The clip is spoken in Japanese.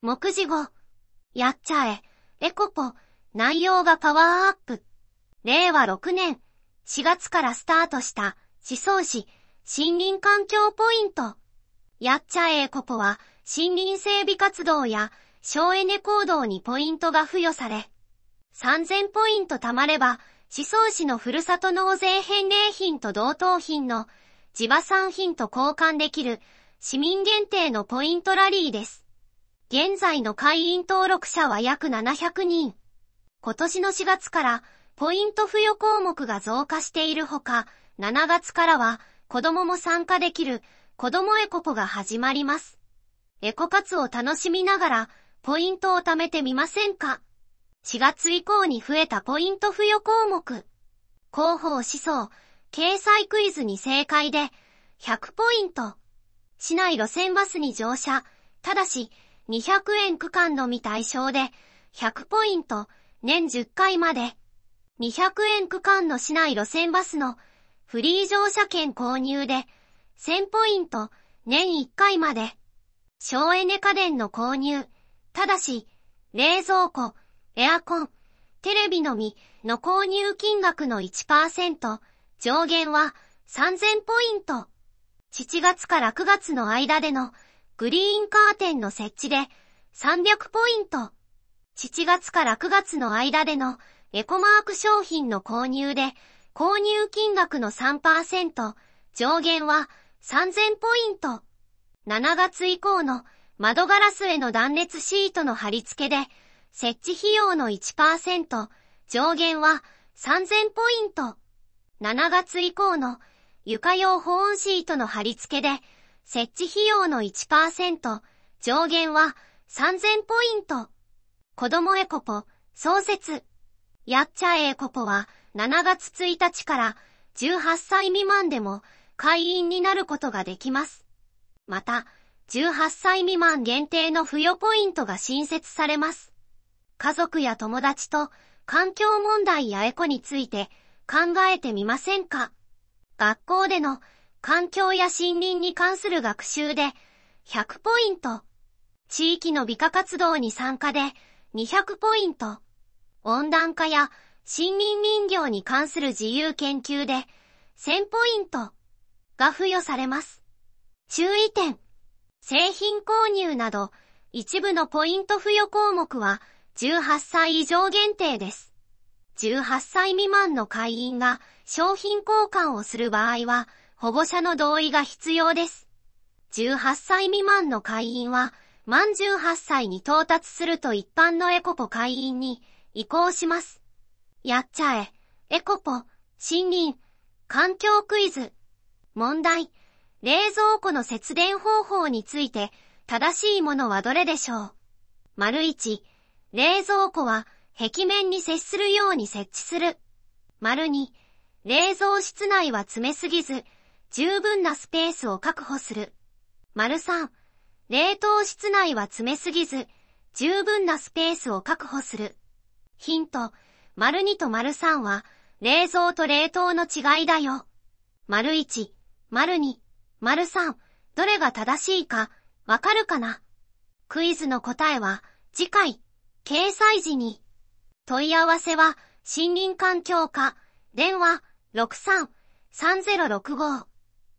目次語。やっちゃえ、エコポ、内容がパワーアップ。令和6年4月からスタートした思想史、森林環境ポイント。やっちゃえエコポは森林整備活動や省エネ行動にポイントが付与され、3000ポイント貯まれば、思想史のふるさと納税返礼品と同等品の地場産品と交換できる市民限定のポイントラリーです。現在の会員登録者は約700人。今年の4月からポイント付与項目が増加しているほか、7月からは子供も参加できる子供エコポが始まります。エコ活を楽しみながらポイントを貯めてみませんか？ 4 月以降に増えたポイント付与項目。広報思想、掲載クイズに正解で100ポイント。市内路線バスに乗車、ただし200円区間のみ対象で100ポイント、年10回まで。200円区間の市内路線バスのフリー乗車券購入で1000ポイント、年1回まで。省エネ家電の購入、ただし冷蔵庫、エアコン、テレビのみの購入金額の 1%、上限は3000ポイント。7月から9月の間でのグリーンカーテンの設置で300ポイント。7月から9月の間でのエコマーク商品の購入で購入金額の 3%、上限は3000ポイント。7月以降の窓ガラスへの断熱シートの貼り付けで設置費用の 1%、上限は3000ポイント。7月以降の床用保温シートの貼り付けで設置費用の 1%、上限は3000ポイント。子どもエコポ、創設。やっちゃえエコポは7月1日から18歳未満でも会員になることができます。また、18歳未満限定の付与ポイントが新設されます。家族や友達と環境問題やエコについて考えてみませんか？学校での環境や森林に関する学習で100ポイント。地域の美化活動に参加で200ポイント。温暖化や森林林業に関する自由研究で1000ポイントが付与されます。注意点。製品購入など一部のポイント付与項目は18歳以上限定です。18歳未満の会員が商品交換をする場合は保護者の同意が必要です。18歳未満の会員は満18歳に到達すると一般のエコポ会員に移行します。やっちゃえ、エコポ、森林、環境クイズ。問題。冷蔵庫の節電方法について正しいものはどれでしょう？①冷蔵庫は壁面に接するように設置する。②冷蔵室内は詰めすぎず十分なスペースを確保する。③冷凍室内は詰めすぎず十分なスペースを確保する。ヒント。②と③は冷蔵と冷凍の違いだよ。①、②、③、どれが正しいかわかるかな？クイズの答えは次回、掲載時に。問い合わせは森林環境課、電話 63-3065